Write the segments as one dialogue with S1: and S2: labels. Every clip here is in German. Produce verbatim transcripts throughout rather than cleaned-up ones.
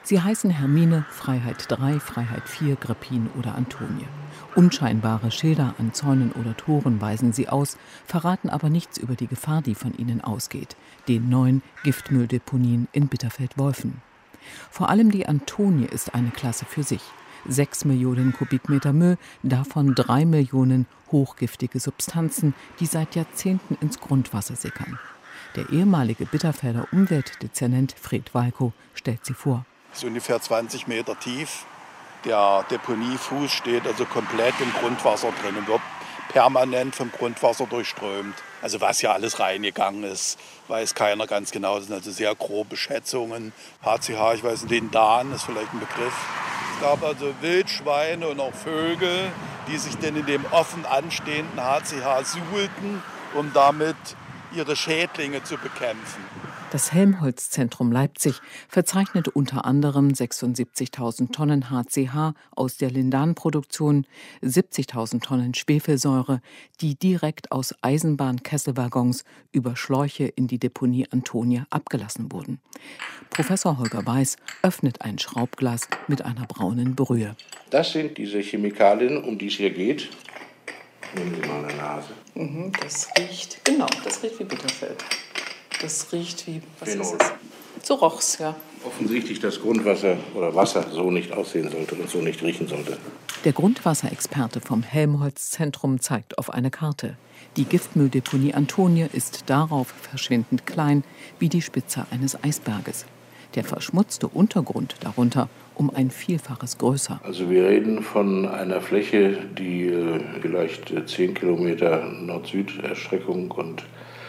S1: Sie heißen Hermine, Freiheit drei, Freiheit vier, Grippin oder Antonie. Unscheinbare Schilder an Zäunen oder Toren weisen sie aus, verraten aber nichts über die Gefahr, die von ihnen ausgeht, den neuen Giftmülldeponien in Bitterfeld-Wolfen. Vor allem die Antonie ist eine Klasse für sich. Sechs Millionen Kubikmeter Müll, davon drei Millionen hochgiftige Substanzen, die seit Jahrzehnten ins Grundwasser sickern. Der ehemalige Bitterfelder Umweltdezernent Fred Walko stellt sie vor.
S2: Es ist ungefähr zwanzig Meter tief. Der Deponiefuß steht also komplett im Grundwasser drin und wird permanent vom Grundwasser durchströmt. Also was hier alles reingegangen ist, weiß keiner ganz genau. Das sind also sehr grobe Schätzungen. H C H, ich weiß nicht, den Dahn ist vielleicht ein Begriff. Es gab also Wildschweine und auch Vögel, die sich denn in dem offen anstehenden H C H suhlten, um damit ihre Schädlinge zu bekämpfen.
S1: Das Helmholtz-Zentrum Leipzig verzeichnet unter anderem sechsundsiebzigtausend Tonnen H C H aus der Lindanproduktion, siebzigtausend Tonnen Schwefelsäure, die direkt aus Eisenbahnkesselwaggons über Schläuche in die Deponie Antonie abgelassen wurden. Professor Holger Weiß öffnet ein Schraubglas mit einer braunen Brühe.
S3: Das sind diese Chemikalien, um die es hier geht. Nehmen Sie mal eine Nase.
S1: Mhm, das riecht, genau, das riecht wie Bitterfeld. Das riecht wie, was
S3: Phenol.
S1: ist es? So roch's, ja.
S3: Offensichtlich das Grundwasser oder Wasser so nicht aussehen sollte und so nicht riechen sollte.
S1: Der Grundwasserexperte vom Helmholtz-Zentrum zeigt auf eine Karte. Die Giftmülldeponie Antonie ist darauf verschwindend klein wie die Spitze eines Eisberges. Der verschmutzte Untergrund darunter um ein Vielfaches größer.
S3: Also wir reden von einer Fläche, die äh, vielleicht äh, zehn Kilometer Nord-Süd-Erstreckung und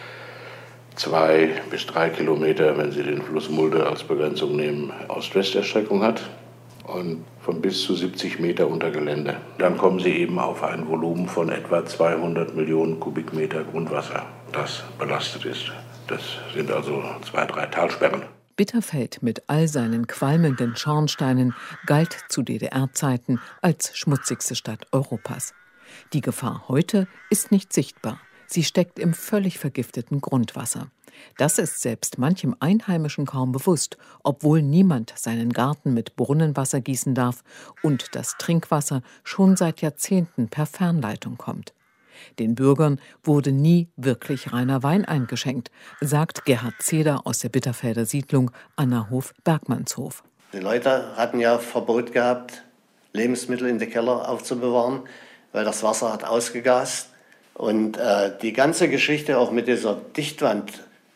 S3: zwei bis drei Kilometer, wenn Sie den Fluss Mulde als Begrenzung nehmen, Ost-West-Erstreckung hat und von bis zu siebzig Meter unter Gelände. Dann kommen Sie eben auf ein Volumen von etwa zweihundert Millionen Kubikmeter Grundwasser, das belastet ist. Das sind also zwei, drei Talsperren.
S1: Bitterfeld mit all seinen qualmenden Schornsteinen galt zu D D R-Zeiten als schmutzigste Stadt Europas. Die Gefahr heute ist nicht sichtbar. Sie steckt im völlig vergifteten Grundwasser. Das ist selbst manchem Einheimischen kaum bewusst, obwohl niemand seinen Garten mit Brunnenwasser gießen darf und das Trinkwasser schon seit Jahrzehnten per Fernleitung kommt. Den Bürgern wurde nie wirklich reiner Wein eingeschenkt, sagt Gerhard Zeder aus der Bitterfelder Siedlung Annahof-Bergmannshof.
S4: Die Leute hatten ja Verbot gehabt, Lebensmittel in den Keller aufzubewahren, weil das Wasser hat ausgegast. Und äh, die ganze Geschichte auch mit dieser Dichtwand,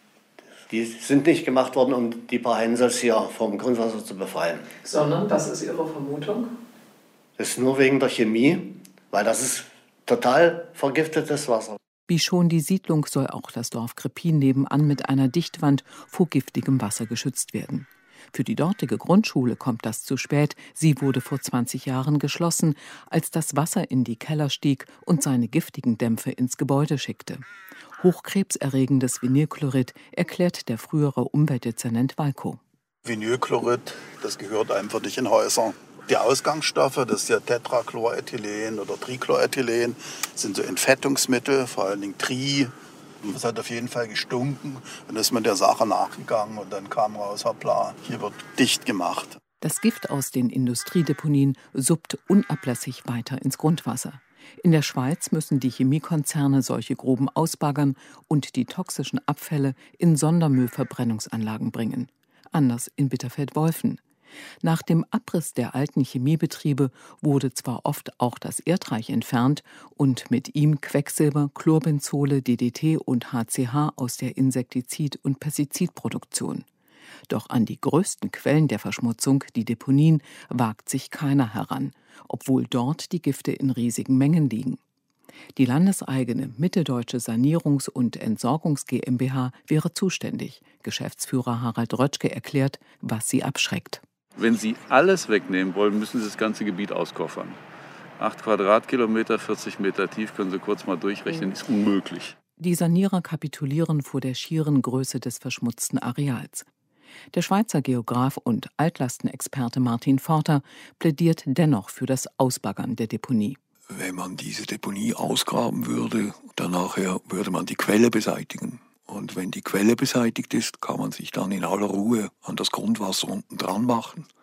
S4: die sind nicht gemacht worden, um die paar Hensels hier vom Grundwasser zu befreien.
S1: Sondern, was ist Ihre Vermutung?
S4: Das ist nur wegen der Chemie, weil das ist total vergiftetes Wasser.
S1: Wie schon die Siedlung soll auch das Dorf Grippin nebenan mit einer Dichtwand vor giftigem Wasser geschützt werden. Für die dortige Grundschule kommt das zu spät. Sie wurde vor zwanzig Jahren geschlossen, als das Wasser in die Keller stieg und seine giftigen Dämpfe ins Gebäude schickte. Hochkrebserregendes Vinylchlorid erklärt der frühere Umweltdezernent Walko.
S2: Vinylchlorid, das gehört einfach nicht in Häuser. Die Ausgangsstoffe, das ist ja Tetrachlorethylen oder Trichlorethylen, sind so Entfettungsmittel, vor allen Dingen Tri. Das hat auf jeden Fall gestunken. Dann ist man der Sache nachgegangen und dann kam raus, hoppla, hier wird dicht gemacht.
S1: Das Gift aus den Industriedeponien suppt unablässig weiter ins Grundwasser. In der Schweiz müssen die Chemiekonzerne solche Gruben ausbaggern und die toxischen Abfälle in Sondermüllverbrennungsanlagen bringen. Anders in Bitterfeld-Wolfen. Nach dem Abriss der alten Chemiebetriebe wurde zwar oft auch das Erdreich entfernt und mit ihm Quecksilber, Chlorbenzole, D D T und H C H aus der Insektizid- und Pestizidproduktion. Doch an die größten Quellen der Verschmutzung, die Deponien, wagt sich keiner heran, obwohl dort die Gifte in riesigen Mengen liegen. Die landeseigene Mitteldeutsche Sanierungs- und Entsorgungs GmbH wäre zuständig. Geschäftsführer Harald Rötschke erklärt, was sie abschreckt.
S5: Wenn Sie alles wegnehmen wollen, müssen Sie das ganze Gebiet auskoffern. Acht Quadratkilometer, vierzig Meter tief, können Sie kurz mal durchrechnen, ist unmöglich.
S1: Die Sanierer kapitulieren vor der schieren Größe des verschmutzten Areals. Der Schweizer Geograf und Altlastenexperte Martin Forter plädiert dennoch für das Ausbaggern der Deponie.
S6: Wenn man diese Deponie ausgraben würde, dann nachher würde man die Quelle beseitigen. Und wenn die Quelle beseitigt ist, kann man sich dann in aller Ruhe an das Grundwasser unten dran machen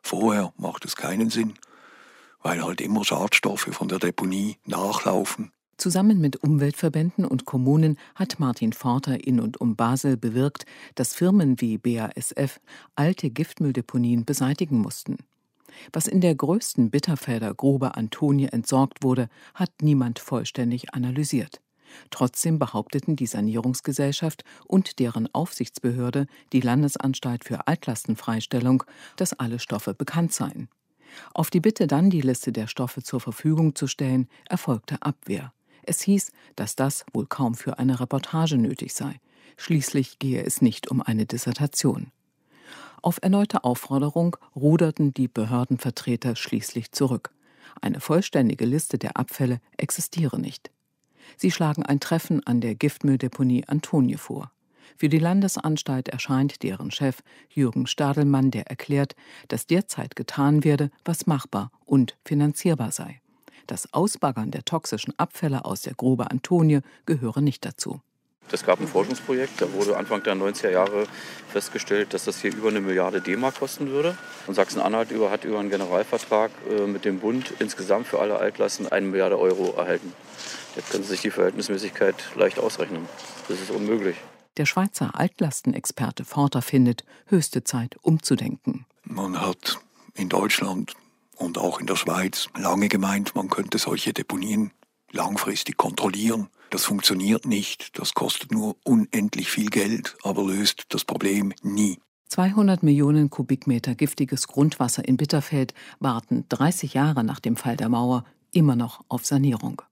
S6: Vorher macht es keinen Sinn, weil halt immer Schadstoffe von der Deponie nachlaufen.
S1: Zusammen mit Umweltverbänden und Kommunen hat Martin Forter in und um Basel bewirkt, dass Firmen wie B A S F alte Giftmülldeponien beseitigen mussten. Was in der größten Bitterfelder Grube Antonie entsorgt wurde, hat niemand vollständig analysiert. Trotzdem behaupteten die Sanierungsgesellschaft und deren Aufsichtsbehörde, die Landesanstalt für Altlastenfreistellung, dass alle Stoffe bekannt seien. Auf die Bitte dann, die Liste der Stoffe zur Verfügung zu stellen, erfolgte Abwehr. Es hieß, dass das wohl kaum für eine Reportage nötig sei. Schließlich gehe es nicht um eine Dissertation. Auf erneute Aufforderung ruderten die Behördenvertreter schließlich zurück. Eine vollständige Liste der Abfälle existiere nicht. Sie schlagen ein Treffen an der Giftmülldeponie Antonie vor. Für die Landesanstalt erscheint deren Chef Jürgen Stadelmann, der erklärt, dass derzeit getan werde, was machbar und finanzierbar sei. Das Ausbaggern der toxischen Abfälle aus der Grube Antonie gehöre nicht dazu.
S7: Es gab ein Forschungsprojekt, da wurde Anfang der neunziger Jahre festgestellt, dass das hier über eine Milliarde D-Mark kosten würde. Und Sachsen-Anhalt über, hat über einen Generalvertrag äh, mit dem Bund insgesamt für alle Altlasten eine Milliarde Euro erhalten. Jetzt können Sie sich die Verhältnismäßigkeit leicht ausrechnen. Das ist unmöglich.
S1: Der Schweizer Altlastenexperte Forter findet, höchste Zeit umzudenken.
S6: Man hat in Deutschland und auch in der Schweiz lange gemeint, man könnte solche Deponien langfristig kontrollieren. Das funktioniert nicht, das kostet nur unendlich viel Geld, aber löst das Problem nie.
S1: zweihundert Millionen Kubikmeter giftiges Grundwasser in Bitterfeld warten dreißig Jahre nach dem Fall der Mauer immer noch auf Sanierung.